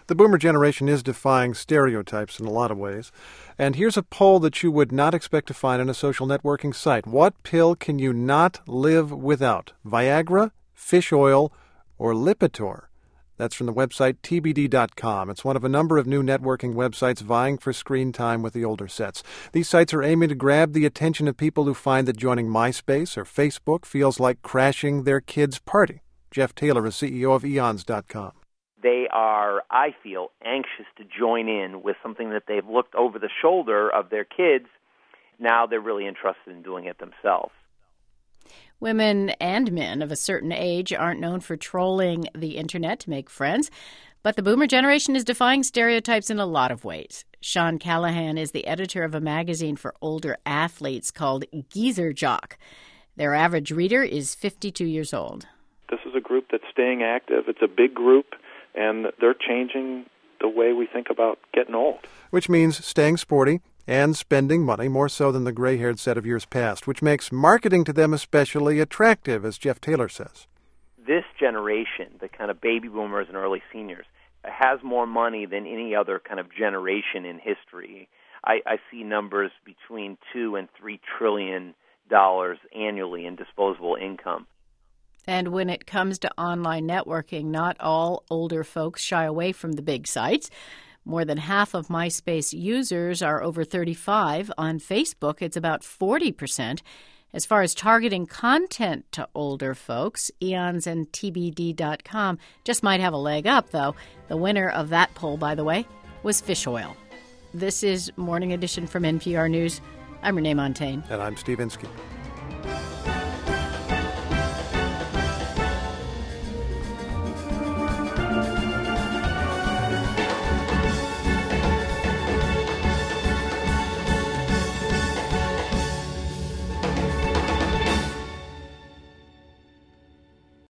The boomer generation is defying stereotypes in a lot of ways. And here's a poll that you would not expect to find on a social networking site. What pill can you not live without? Viagra, fish oil, or Lipitor? That's from the website TBD.com. It's one of a number of new networking websites vying for screen time with the older sets. These sites are aiming to grab the attention of people who find that joining MySpace or Facebook feels like crashing their kids' party. Jeff Taylor is CEO of Eons.com. They are, I feel, anxious to join in with something that they've looked over the shoulder of their kids. Now they're really interested in doing it themselves. Women and men of a certain age aren't known for trolling the Internet to make friends, but the boomer generation is defying stereotypes in a lot of ways. Sean Callahan is the editor of a magazine for older athletes called Geezer Jock. Their average reader is 52 years old. This is a group that's staying active. It's a big group, and they're changing the way we think about getting old. Which means staying sporty and spending money more so than the gray-haired set of years past, which makes marketing to them especially attractive, as Jeff Taylor says. This generation, the kind of baby boomers and early seniors, has more money than any other kind of generation in history. I see numbers between $2 and $3 trillion annually in disposable income. And when it comes to online networking, not all older folks shy away from the big sites. More than half of MySpace users are over 35. On Facebook, it's about 40%. As far as targeting content to older folks, Eons and TBD.com just might have a leg up, though. The winner of that poll, by the way, was fish oil. This is Morning Edition from NPR News. I'm Renee Montaigne. And I'm Steve Inskeep.